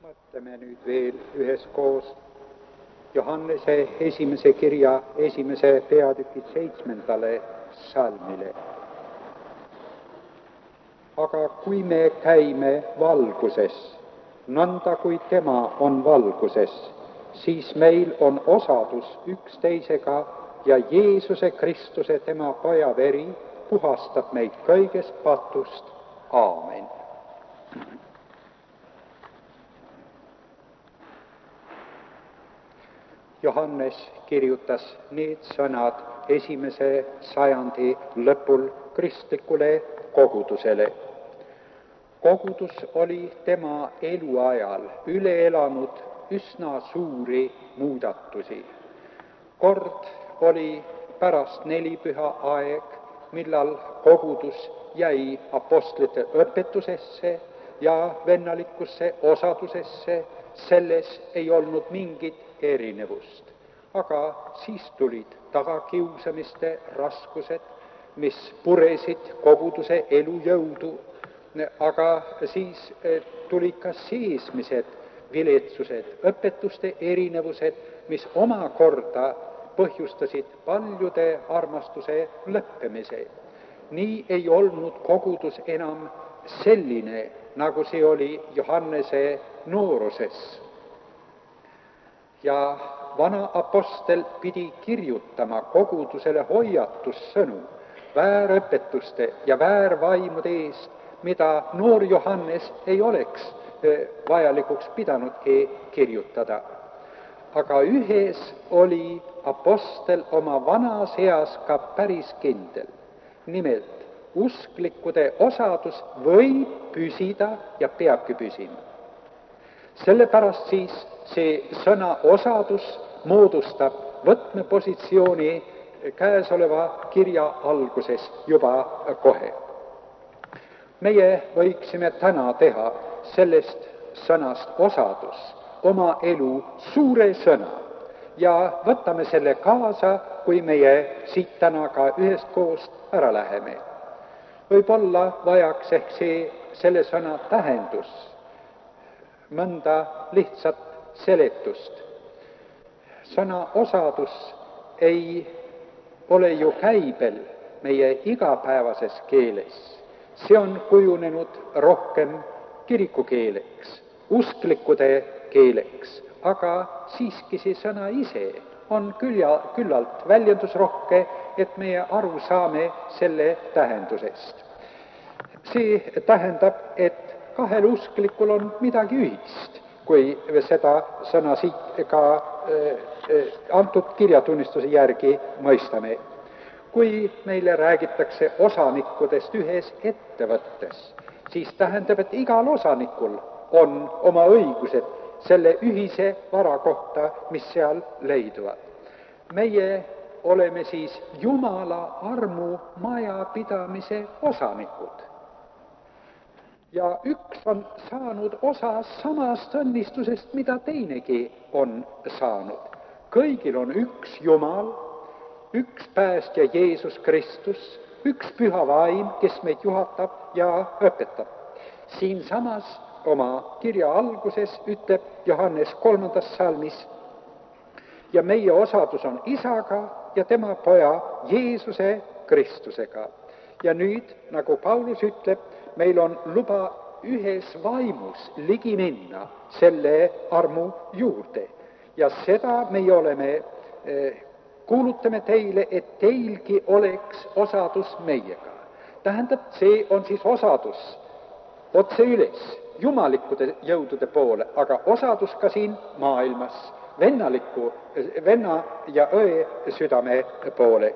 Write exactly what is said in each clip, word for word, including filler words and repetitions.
Vaatame nüüd veel üheskoos Johannese esimese kirja esimese peatüki seitsmendale salmile. Aga kui me käime valguses, nõnda kui tema on valguses, siis meil on osadus üksteisega ja Jeesuse Kristuse, tema poja veri, puhastab meid kõigest patust. Aamen. Johannes kirjutas need sõnad esimese sajandi lõpul kristlikule kogudusele. Kogudus oli tema eluajal üle elanud üsna suuri muudatusi. Kord oli pärast nelipüha aeg, millal kogudus jäi apostlite õpetusesse ja vennalikkusse osadusesse, selles ei olnud mingit erinevust. Aga siis tulid tagakiusamiste raskused, mis puresid koguduse elujõudu, aga siis tulid ka seesmised viletsused, õpetuste erinevused, mis omakorda põhjustasid paljude armastuse lõppemise. Nii ei olnud kogudus enam selline, nagu see oli Johannese nooruses. Ja vana apostel pidi kirjutama kogudusele hoiatussõnu väärõpetuste ja väärvaimude eest, mida noor Johannes ei oleks vajalikuks pidanudki kirjutada. Aga ühes oli apostel oma vanas eas ka päris kindel. Nimelt, usklikkude osadus võib püsida ja peabki püsima. Sellepärast siis see sõna osadus moodustab võtmepositsiooni käesoleva kirja alguses juba kohe. Meie võiksime täna teha sellest sõnast osadus oma elu suure sõna ja võtame selle kaasa, kui meie siit täna ka üheskoos ära läheme. Võib-olla vajaks ehk see selle sõna tähendus mõnda lihtsat seletust. Sõna osadus ei ole ju käibel meie igapäevases keeles. See on kujunenud rohkem kirikukeeleks, usklikkude keeleks, aga siiski see sõna ise on külja, küllalt väljendusrohke, et meie aru saame selle tähendusest. See tähendab, et kahel usklikul on midagi ühist, kui seda sõna siit ka äh, antud kirjatunnistuse järgi mõistame. Kui meile räägitakse osanikkudest ühes ettevõttes, siis tähendab, et igal osanikul on oma õigused selle ühise vara kohta, mis seal leiduvad. Meie oleme siis Jumala armu majapidamise osanikud. Ja üks on saanud osa samast õnnistusest, mida teinegi on saanud. Kõigil on üks Jumal, üks päästja Jeesus Kristus, üks püha vaim, kes meid juhatab ja õpetab. Siin samas oma kirja alguses ütleb Johannes kolmandas salmis: ja meie osadus on isaga ja tema poja Jeesuse Kristusega. Ja nüüd, nagu Paulus ütleb, meil on luba ühes vaimus ligi minna selle armu juurde. Ja seda meie oleme, kuulutame teile, et teilgi oleks osadus meiega. Tähendab, see on siis osadus otse üles, jumalikkude jõudude poole, aga osadus ka siin maailmas, vennaliku, venna ja õe südame poole.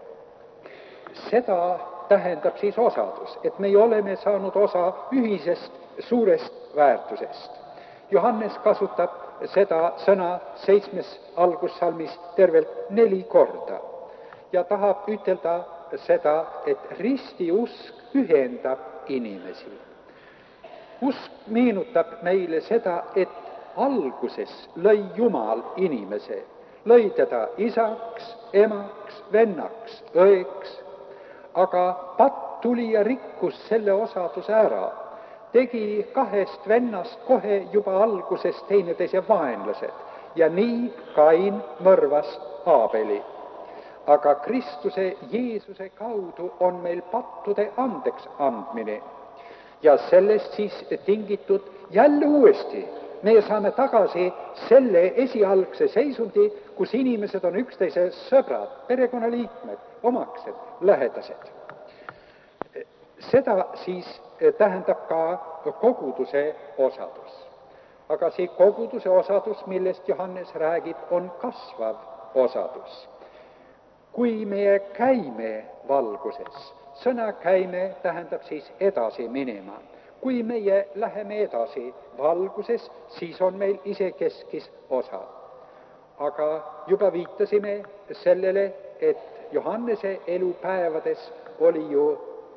Seda tähendab siis osadus, et me oleme saanud osa ühisest suurest väärtusest. Johannes kasutab seda sõna seitsmes algussalmis tervelt neli korda ja tahab ütelda seda, et ristiusk ühendab inimesi. Usk meenutab meile seda, et alguses lõi Jumal inimese, lõi teda isaks, emaks, vennaks, õeks, aga patt tuli ja rikkus selle osaduse ära. tegi kahest vennast kohe juba alguses teineteise vaenlased ja nii Kain mõrvas Aabeli. Aga Kristuse Jeesuse kaudu on meil pattude andeks andmine ja sellest siis tingitud jälle uuesti me saame tagasi selle esialgse seisundi, kus inimesed on üksteise sõbrad, perekonnaliikmed, omaksed, lähedased. Seda siis tähendab ka koguduse osadus. Aga see koguduse osadus, millest Johannes räägib, on kasvav osadus. Kui me käime valguses, sõna käime tähendab siis edasi minema. Kui meie läheme edasi valguses, siis on meil isekeskis osa. Aga juba viitasime sellele, et Johannese elupäevades oli ju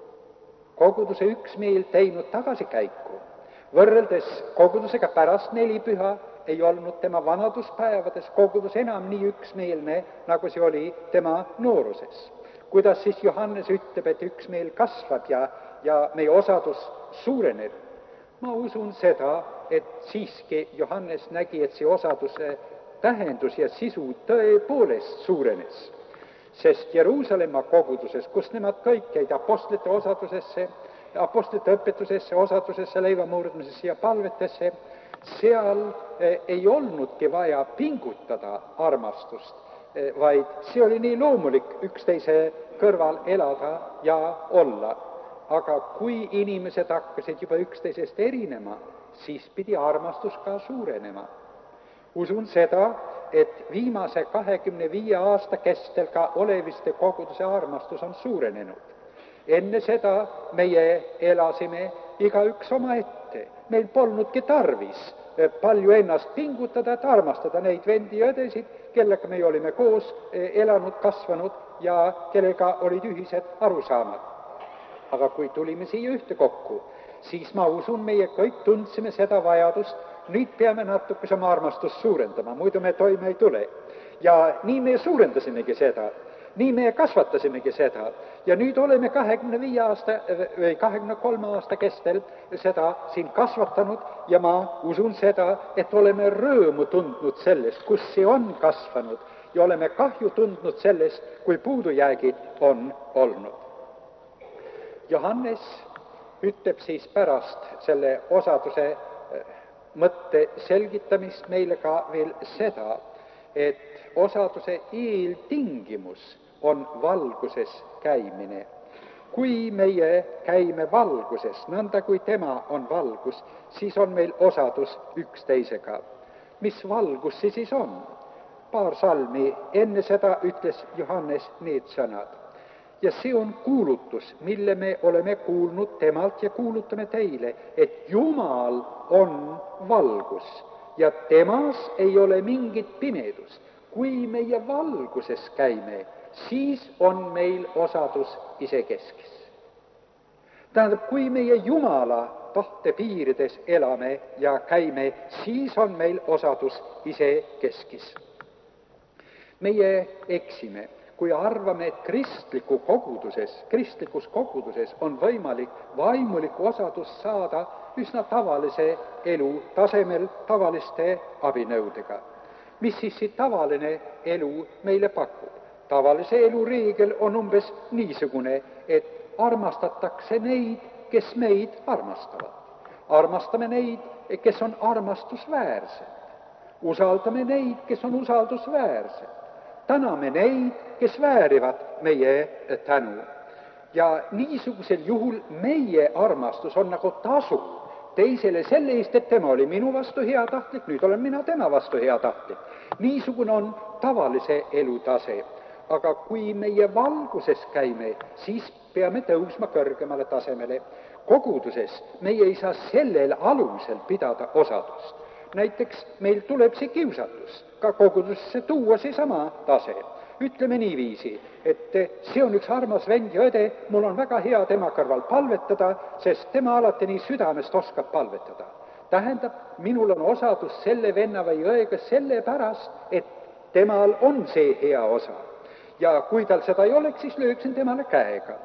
koguduse üksmeel teinud tagasikäiku. Võrreldes kogudusega pärast nelipüha ei olnud tema vanaduspäevades kogudus enam nii üksmeelne, nagu see oli tema nooruses. Kuidas siis Johannes ütleb, et üksmeel kasvab ja, ja meie osadus suureneb? Ma usun seda, et siiski Johannes nägi, et see osaduse tähendus ja sisu tõepoolest suurenes. Sest Jeruusalemma koguduses, kus nemad kõik jäid apostlite osadusesse, apostlite õpetusesse, osadusesse, leivamurdmisesse ja palvetesse, seal ei olnudki vaja pingutada armastust, vaid see oli nii loomulik üksteise kõrval elada ja olla. Aga kui inimesed hakkasid juba üksteisest erinema, siis pidi armastus ka suurenema. Usun seda, et viimase kahekümne viie aasta kestel ka oleviste koguduse armastus on suurenenud. Enne seda meie elasime igaüks omaette. Meil polnudki tarvis palju ennast pingutada, et armastada neid vendi ja õdesid, kellega me olime koos elanud, kasvanud ja kellega olid ühised arusaamad. Aga kui tulime siia ühte kokku, siis ma usun, meie kõik tundsime seda vajadust, nüüd peame natukese oma armastust suurendama, muidu me toime ei tule. Ja nii me suurendasimegi seda, nii me kasvatasimegi seda. Ja nüüd oleme kahekümne viie aasta või kahekümne kolme aasta kestel seda siin kasvatanud ja ma usun seda, et oleme rõõmu tundnud sellest, kus see on kasvanud ja oleme kahju tundnud sellest, kui puudujäägid on olnud. Johannes ütleb siis pärast selle osaduse mõtte selgitamist meile ka veel seda, et osaduse eeltingimus on valguses käimine. Kui meie käime valguses, nõnda kui tema on valgus, siis on meil osadus üksteisega. Mis valgus see siis on? Paar salmi enne seda ütles Johannes need sõnad. Ja see on kuulutus, mille me oleme kuulnud temalt ja kuulutame teile, et Jumal on valgus ja temas ei ole mingit pimedust. Kui meie valguses käime, siis on meil osadus isekeskis. Tähendab, kui meie Jumala tahte piirides elame ja käime, siis on meil osadus isekeskis. Meie eksime, kui arvame, et kristliku koguduses, kristlikus koguduses on võimalik vaimulikku osadust saada üsna tavalise elu tasemel, tavaliste abinõudega. Mis siis see tavaline elu meile pakub? Tavalise elu reegel on umbes niisugune, et armastatakse neid, kes meid armastavad. Armastame neid, kes on armastusväärsed. Usaldame neid, kes on usaldusväärsed. Täname neid, kes väärivad meie tänu. Ja niisugusel juhul meie armastus on nagu tasu teisele selle eest, et tema oli minu vastu heatahtlik, nüüd olen mina tema vastu heatahtlik. Niisugune on tavalise elu tase. Aga kui meie valguses käime, siis peame tõusma kõrgemale tasemele. Koguduses meie ei saa sellel alusel pidada osadust. Näiteks meil tuleb see kiusatus ka kogudusesse tuua seesama tase. Ütleme niiviisi, et see on üks armas vend ja õde, mul on väga hea tema kõrval palvetada, sest tema alati nii südamest oskab palvetada. Tähendab, minul on osadus selle venna või õega sellepärast, et temal on see hea osa. Ja kui tal seda ei oleks, siis lööksin temale käega.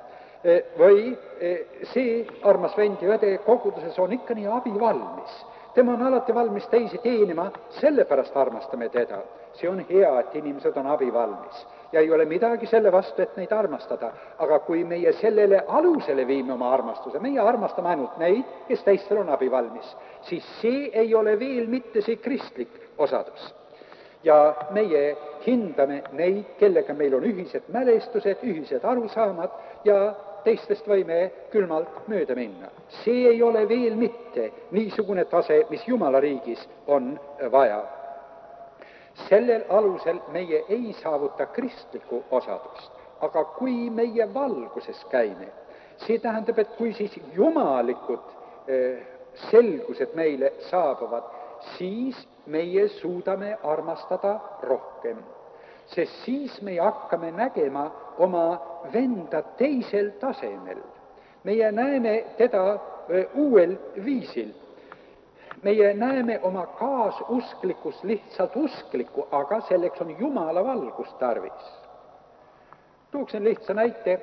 või see armas vend ja õde koguduses on ikka nii abivalmis. Tema on alati valmis teisi teenima, sellepärast armastame teda. See on hea, et inimesed on abivalmis ja ei ole midagi selle vastu, et neid armastada. Aga kui meie sellele alusele viime oma armastuse, meie armastame ainult neid, kes teistel on abivalmis, siis see ei ole veel mitte see kristlik osadus. Ja meie hindame neid, kellega meil on ühised mälestused, ühised arusaamad ja teistest võime külmalt mööda minna. See ei ole veel mitte niisugune tase, mis Jumala riigis on vaja. Sellel alusel meie ei saavuta kristlikku osadust, aga kui meie valguses käime, see tähendab, et kui siis jumalikud selgused meile saabuvad, siis meie suudame armastada rohkem. Sest siis me hakkame nägema oma venda teisel tasemel. Meie näeme teda uuel viisil. Meie näeme oma kaasusklikkus lihtsalt usklikku, aga selleks on Jumala valgust tarvis. Tuuksin lihtsa näite.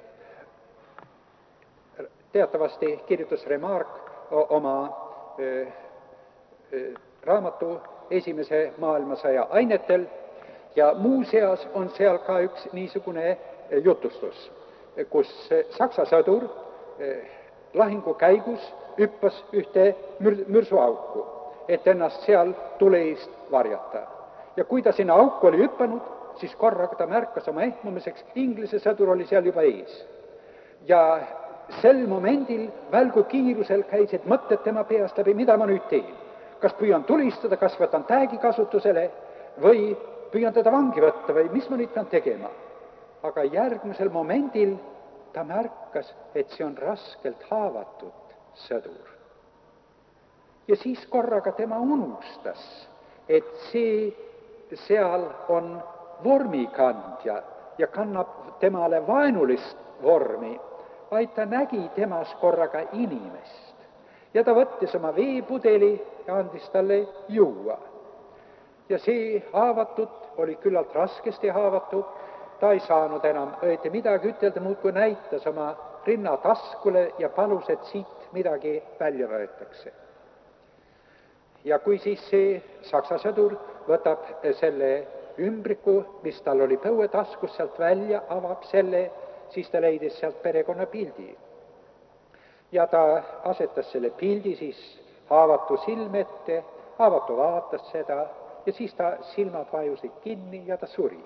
Teatavasti kirjutas Remark oma öö, öö, raamatu esimese maailmasõja ainetel ja muuseas on seal ka üks niisugune jutustus, kus Saksa sõdur lahingu käigus hüppas ühte mür- mürsuauku, et ennast seal tule eest varjata. Ja kui ta sinna auku oli hüppanud, siis korraga ta märkas oma ehmumiseks, Inglise sõdur oli seal juba ees. Ja sel momendil välgu kiirusel käisid mõtted tema peast läbi, mida ma nüüd teen. Kas püüan tulistada, kas võtan täägi kasutusele või püüan teda vangi võtta või mis ma nüüd pean tegema. Aga järgmisel momendil ta märkas, et see on raskelt haavatud sõdur. Ja siis korraga tema unustas, et see seal on vormikandja ja kannab temale vaenulist vormi, vaid ta nägi temas korraga inimest. Ja ta võttis oma veepudeli ja andis talle juua. Ja see haavatud oli küllalt raskesti haavatud, ta ei saanud enam õieti midagi ütelda, muud kui näitas oma rinna taskule ja palus, et siit midagi välja võetakse. Ja kui siis see saksa sõdur võtab selle ümbriku, mis tal oli põuetaskus sealt välja, avab selle, siis ta leidis sealt perekonna pildi. Ja ta asetas selle pildi siis haavatu silme ette, haavatu vaatas seda ja siis ta silmad vajusid kinni ja ta suri.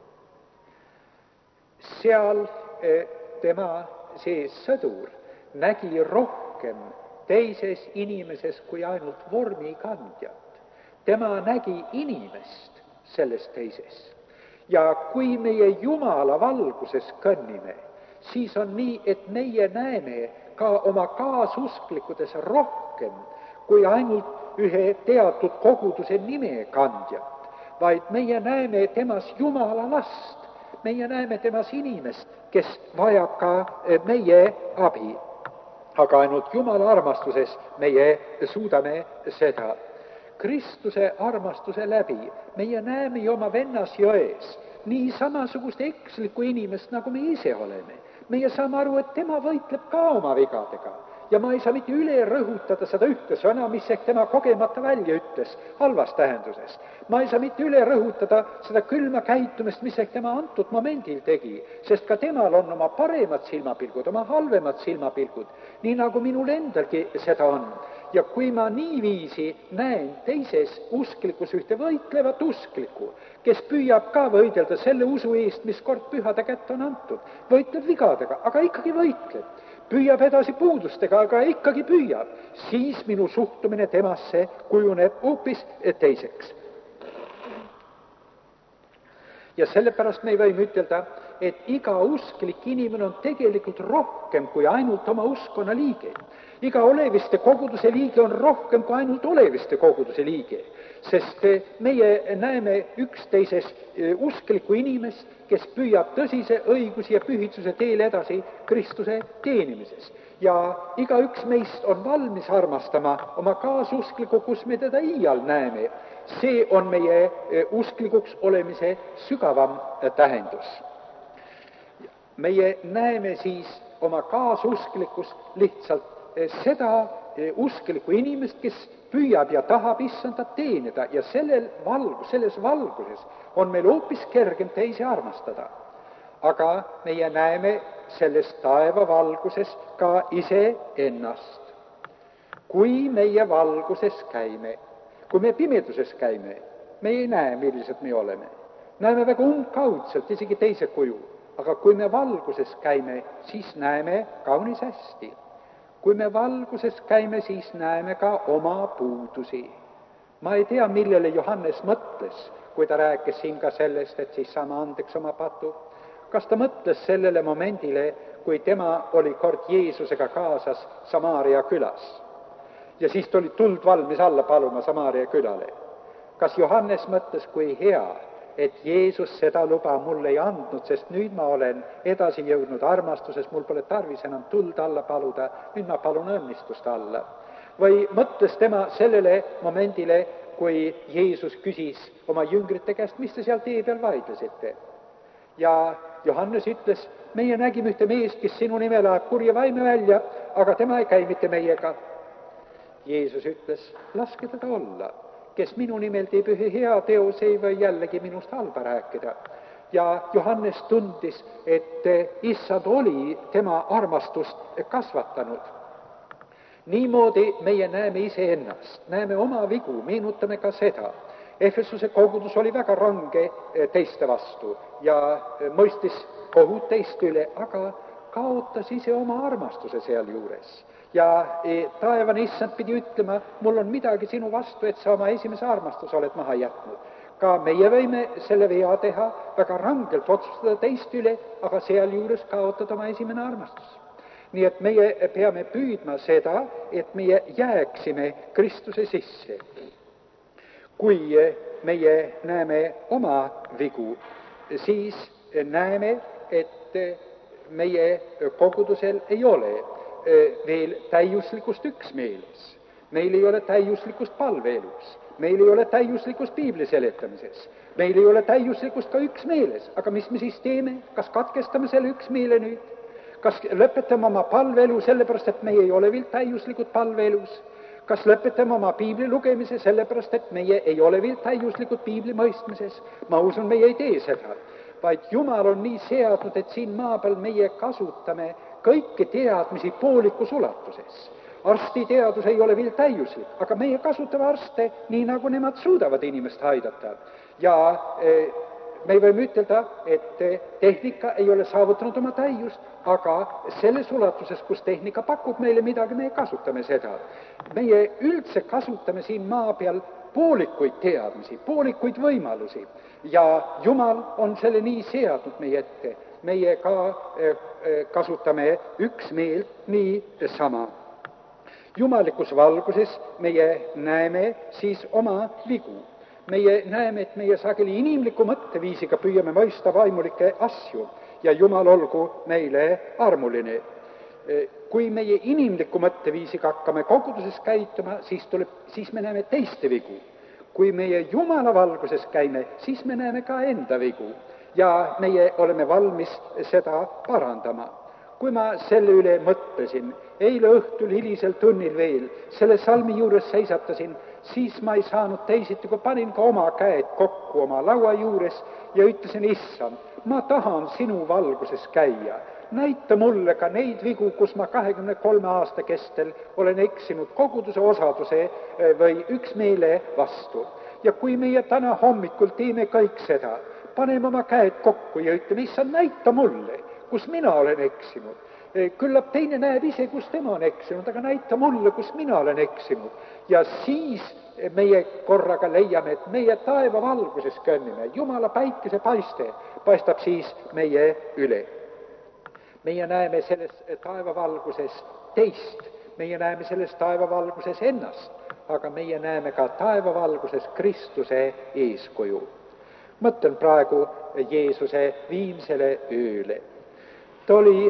Seal tema, see sõdur, nägi rohkem teises inimeses kui ainult vormikandjat. Tema nägi inimest selles teises. Ja kui meie Jumala valguses kõnnime, siis on nii, et meie näeme ka oma kaasusklikkudes rohkem kui ainult ühe teatud koguduse nime kandjat, vaid meie näeme temas Jumala last, meie näeme temas inimest, kes vajab ka meie abi. Aga ainult Jumala armastuses meie suudame seda. Kristuse armastuse läbi meie näeme ju oma vennas jões nii samasugust ekslikku inimest, nagu me ise oleme. Meie saame aru, et tema võitleb ka oma vigadega. Ja ma ei saa mitte üle rõhutada seda ühte sõna, mis ehk tema kogemata välja ütles, halvas tähenduses. Ma ei saa mitte üle rõhutada seda külma käitumist, mis ehk tema antud momendil tegi, sest ka temal on oma paremad silmapilgud, oma halvemad silmapilgud, nii nagu minul endalgi seda on. Ja kui ma niiviisi näen teises usklikus ühte võitlevat usklikku, kes püüab ka võidelda selle usu eest, mis kord pühade kätte on antud, võitleb vigadega, aga ikkagi võitleb, püüab edasi puudustega, aga ikkagi püüab, siis minu suhtumine temasse kujuneb hoopis teiseks. Ja sellepärast me võime ütelda, et iga usklik inimene on tegelikult rohkem kui ainult oma uskonna liige. Iga oleviste koguduse liige on rohkem kui ainult oleviste koguduse liige, sest meie näeme üksteises usklikku inimest, kes püüab tõsise õiguse ja pühitsuse teel edasi Kristuse teenimises. Ja igaüks meist on valmis armastama oma kaasusklikku, kus me teda iial näeme. See on meie usklikuks olemise sügavam tähendus. Meie näeme siis oma kaasusklikkust lihtsalt seda usklikku inimest, kes püüab ja tahab issandat teenida ja sellel valgus, selles valguses on meil hoopis kergem teisi armastada. Aga meie näeme selles taevavalguses ka iseennast. Kui meie valguses käime, kui me pimeduses käime, me ei näe, millised me oleme. Näeme väga umbkaudselt, isegi teise kuju. Aga kui me valguses käime, siis näeme kaunis hästi. Kui me valguses käime, siis näeme ka oma puudusi. Ma ei tea, millele Johannes mõtles, kui ta rääkis siin ka sellest, et siis saame andeks oma patu. Kas ta mõtles sellele momendile, kui tema oli kord Jeesusega kaasas Samaaria külas? Ja siis tuli tuld valmis alla paluma Samaaria külale. Kas Johannes mõtles, kui hea, et Jeesus seda luba mulle ei andnud, sest nüüd ma olen edasi jõudnud armastuses, mul pole tarvis enam tuld alla paluda, nüüd ma palun õnnistust alla. Või mõtles tema sellele momendile, kui Jeesus küsis oma jüngrite käest, mis te seal tee peal vaidlesite? Ja Johannes ütles, meie nägime ühte meest, kes sinu nimel ajab kurja vaime välja, aga tema ei käi mitte meiega. Jeesus ütles, laske teda olla. Kes minu nimel teeb ühe hea teo, see ei või jällegi minust halba rääkida. Ja Johannes tundis, et issand oli tema armastust kasvatanud. Niimoodi meie näeme iseennast, näeme oma vigu, meenutame ka seda. Efesuse kogudus oli väga range teiste vastu ja mõistis kohut teist üle, aga kaotas ise oma armastuse seal juures. Ja taevane issand pidi ütlema, mul on midagi sinu vastu, et sa oma esimese armastuse oled maha jätnud. Ka meie võime selle vea teha, väga rangelt otsustada teist üle, aga seal juures kaotada oma esimene armastus. Nii et meie peame püüdma seda, et meie jääksime Kristuse sisse. Kui meie näeme oma vigu, siis näeme, et meie kogudusel ei ole veel täiuslikust üksmeeles. Meil ei ole täiuslikust palveelus. Meil ei ole täiuslikust piibli seletamises. Meil ei ole täiuslikust ka üksmeeles. Aga mis me siis teeme? Kas katkestame selle üksmeele nüüd? Kas lõpetame oma palveelu sellepärast, et meie ei ole veel täiuslikud palveelus? Kas lõpetame oma piibli lugemise sellepärast, et meie ei ole veel täiuslikud piibli mõistmises? Ma usun, meie ei tee seda, vaid Jumal on nii seadnud, et siin maa peal meie kasutame kõiki teadmisi poolikus ulatuses. Arstiteadus ei ole veel täiuslik, aga meie kasutame arste nii, nagu nemad suudavad inimest aidata. Ja me võime ütelda, et tehnika ei ole saavutanud oma täiust, aga selles ulatuses, kus tehnika pakub meile midagi, me kasutame seda. Meie üldse kasutame siin maa peal poolikuid teadmisi, poolikuid võimalusi ja Jumal on selle nii seadnud meie ette. Meie ka kasutame üksmeelt nii sama. Jumalikus valguses meie näeme siis oma vigu. Meie näeme, et meie sageli inimliku mõtteviisiga püüame mõista vaimulikke asju ja Jumal olgu meile armuline. Kui meie inimliku mõtteviisiga hakkame koguduses käituma, siis, tuleb, siis me näeme teiste vigu. Kui meie Jumala valguses käime, siis me näeme ka enda vigu ja meie oleme valmis seda parandama. Kui ma selle üle mõtlesin, eile õhtul hilisel tunnil veel, selle salmi juures seisatasin, siis ma ei saanud teisiti, kui panin ka oma käed kokku oma laua juures ja ütlesin, issand, ma tahan sinu valguses käia. Näita mulle ka neid vigu, kus ma kahekümne kolme aasta kestel olen eksinud koguduse osaduse või üksmeele vastu. Ja kui meie täna hommikul teeme kõik seda, paneme oma käed kokku ja ütleme, issand, näita mulle, kus mina olen eksinud. Küllap teine näeb ise, kus tema on eksinud, aga näita mulle, kus mina olen eksinud. Ja siis meie korraga leiame, et meie taeva valguses kõnnime. Jumala päikese paiste paistab siis meie üle. Meie näeme selles taeva valguses teist. Meie näeme selles taeva valguses ennast, aga meie näeme ka taeva valguses Kristuse eeskuju. Mõtlen praegu Jeesuse viimsele ööle. Ta oli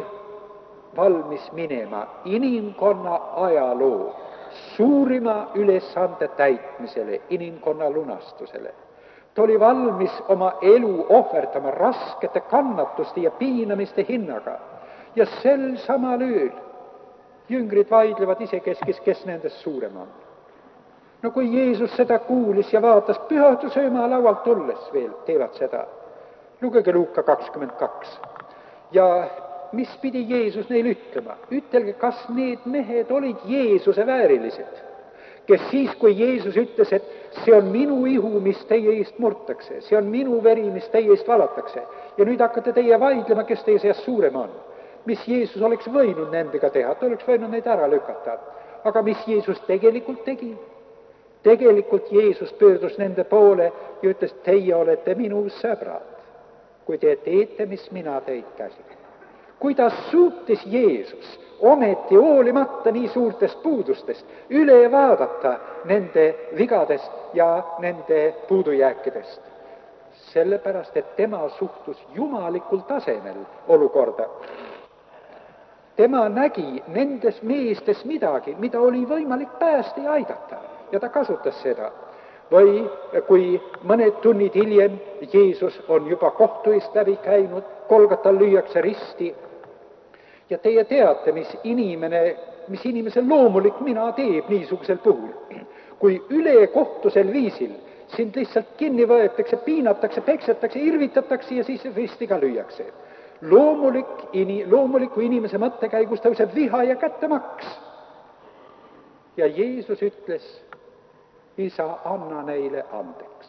valmis minema inimkonna ajaloo suurima ülesande täitmisele, inimkonna lunastusele. Ta oli valmis oma elu ohverdama raskete kannatuste ja piinamiste hinnaga. Ja sel samal ööl jüngrid vaidlevad isekeskis, kes nendest suurem on. No kui Jeesus seda kuulis ja vaatas pühadusööma laualt tulles veel, teevad seda. Lugege Luuka kakskümmend kaks. Ja mis pidi Jeesus neile ütlema? Ütelge, kas need mehed olid Jeesuse väärilised, kes siis, kui Jeesus ütles, et see on minu ihu, mis teie eest murtakse, see on minu veri, mis teie eest valatakse, ja nüüd hakkate teie vaidlema, kes teie seas suurem on. Mis Jeesus oleks võinud nendega teha, ta oleks võinud neid ära lükata. Aga mis Jeesus tegelikult tegi? Tegelikult Jeesus pöördus nende poole ja ütles, teie olete minu sõbrad, kui te teete, mis mina teid käsin. Kuidas suutis Jeesus ometi hoolimata nii suurtest puudustest üle vaadata nende vigadest ja nende puudujääkidest? Sellepärast, et tema suhtus jumalikul tasemel olukorda. Tema nägi nendes meestes midagi, mida oli võimalik päästa ja aidata, ja ta kasutas seda. Või kui mõned tunnid hiljem Jeesus on juba kohtu eest läbi käinud, Golgatal lüüakse risti, ja teie teate, mis inimene, mis inimese loomulik mina teeb niisugusel puhul. Kui üle kohtusel viisil sind lihtsalt kinni võetakse, piinatakse, peksetakse, irvitatakse ja siis ristiga lüüakse. Loomulik, loomuliku inimese mõttekäigus tõuseb viha ja kättemaks. Ja Jeesus ütles, isa, anna neile andeks.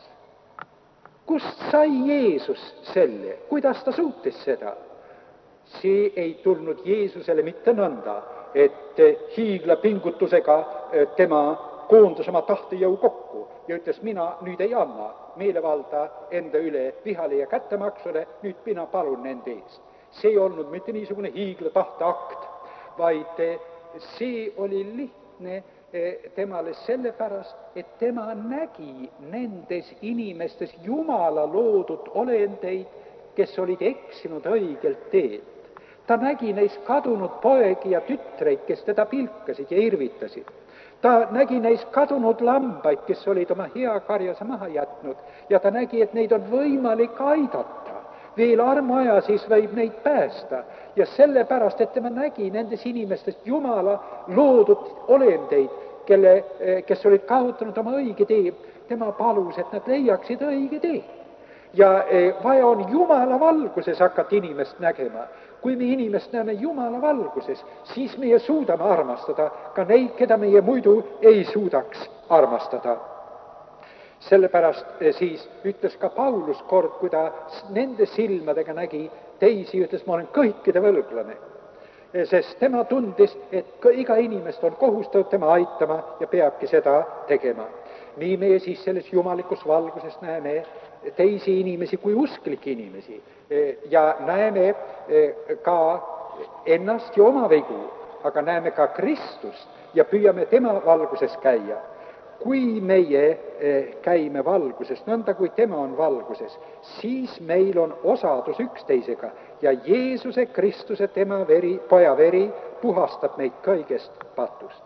Kust sai Jeesus selle? Kuidas ta suutis seda? See ei tulnud Jeesusele mitte nõnda, et hiigla pingutusega tema koondas oma tahtejõu kokku ja ütles, mina nüüd ei anna meelevalda enda üle vihale ja kättemaksule, nüüd mina palun nende eest. See ei olnud mitte niisugune hiigla tahteakt, vaid see oli lihtne temale sellepärast, et tema nägi nendes inimestes Jumala loodud olendeid, kes olid eksinud õigelt teed. Ta nägi neis kadunud poegi ja tütreid, kes teda pilkasid ja irvitasid. Ta nägi neis kadunud lambaid, kes olid oma hea karjase maha jätnud, ja ta nägi, et neid on võimalik aidata. Veel armuaja siis võib neid päästa. Ja sellepärast, et tema nägi nendes inimestest Jumala loodud olendeid, kelle, kes olid kaotanud oma õige tee, tema palus, et nad leiaksid õige tee. Ja vaja on Jumala valguses hakata inimest nägema. Kui me inimest näeme Jumala valguses, siis meie suudame armastada ka neid, keda meie muidu ei suudaks armastada. Sellepärast siis ütles ka Paulus kord, kui ta nende silmadega nägi teisi, ütles, ma olen kõikide võlglane. Sest tema tundis, et iga inimest on kohustatud tema aitama ja peabki seda tegema. Nii meie siis selles jumalikus valguses näeme teisi inimesi kui usklikke inimesi ja näeme ka ennast ja oma vigu, aga näeme ka Kristust ja püüame tema valguses käia. Kui meie käime valguses, nõnda kui tema on valguses, siis meil on osadus üksteisega ja Jeesuse Kristuse tema veri, poja veri puhastab meid kõigest patust.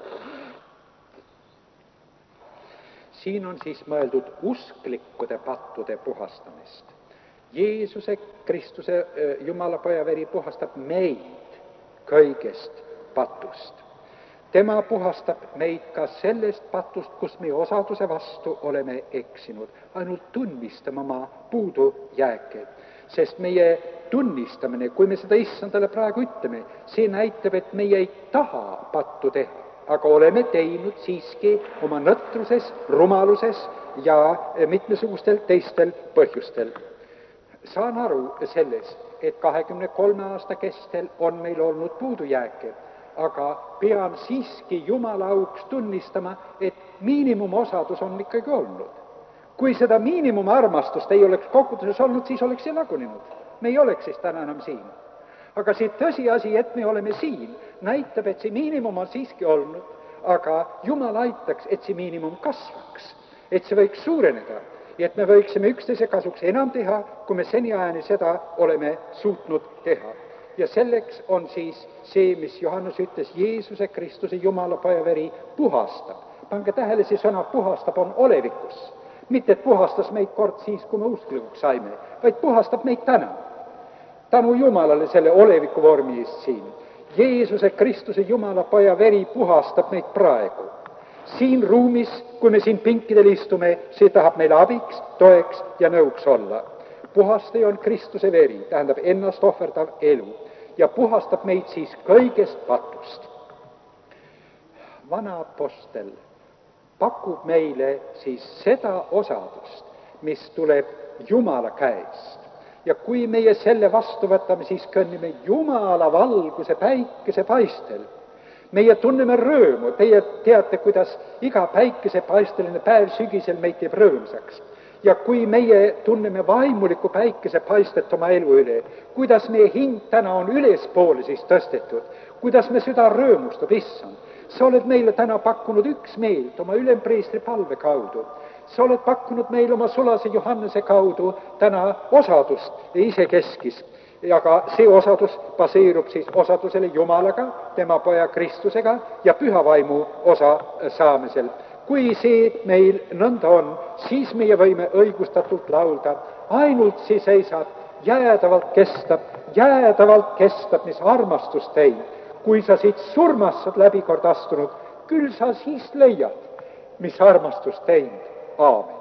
Siin on siis mõeldud usklikkude pattude puhastamist. Jeesuse Kristuse Jumala poja veri puhastab meid kõigest patust. Tema puhastab meid ka sellest patust, kus me osaduse vastu oleme eksinud, ainult tunnistame oma puudujääke. Sest meie tunnistamine, kui me seda issandale praegu ütleme, see näitab, et meie ei taha pattu teha, aga oleme teinud siiski oma nõtruses, rumaluses ja mitmesugustel teistel põhjustel. Saan aru selles, et kahekümne kolme aasta kestel on meil olnud puudujääke, aga pean siiski Jumala auks tunnistama, et miinimumosadus on ikkagi olnud. Kui seda miinimumarmastust ei oleks koguduses olnud, siis oleks see lagunenud. Me ei oleks siis täna enam siin. Aga see tõsiasi, et me oleme siin, näitab, et see miinimum on siiski olnud, aga Jumal aitaks, et see miinimum kasvaks, et see võiks suureneda ja et me võiksime üksteise kasuks enam teha, kui me seniajani seda oleme suutnud teha. Ja selleks on siis see, mis Johannes ütles, Jeesuse Kristuse Jumala poja veri puhastab. Pange tähele, see sõna puhastab on olevikus. Mitte, et puhastas meid kord siis, kui me usklikuks saime, vaid puhastab meid täna. tänu Jumalale selle oleviku vormi eest siin. Jeesuse Kristuse Jumala poja veri puhastab meid praegu. Siin ruumis, kui me siin pinkidel istume, see tahab meile abiks, toeks ja nõuks olla. Puhastaja on Kristuse veri, tähendab ennast ohverdav elu ja puhastab meid siis kõigest patust. Vana apostel pakub meile siis seda osadust, mis tuleb Jumala käest. Ja kui meie selle vastu võtame, siis kõnnime Jumala valguse päikese paistel. Meie tunneme rõõmu, teie teate, kuidas iga päikesepaisteline päev sügisel meid teeb rõõmsaks. Ja kui meie tunneme vaimuliku päikesepaistet oma elu üle, kuidas meie hing täna on ülespoole siis tõstetud, kuidas me süda rõõmustab, issand. Sa oled meile täna pakkunud üks meelt oma ülempreestri palve kaudu. Sa oled pakkunud meile oma sulase Johannese kaudu täna osadust isekeskis. Ja ka see osadus baseerub siis osadusele Jumalaga, tema poja Kristusega ja pühavaimu osa saamisel. Kui see meil nõnda on, siis meie võime õigustatult laulda. Ainult see seisab, jäädavalt kestab, jäädavalt kestab, mis armastus teid. Kui sa siit surmast saad läbi kord astunud, küll sa siis leiad, mis armastus teid. Aamen.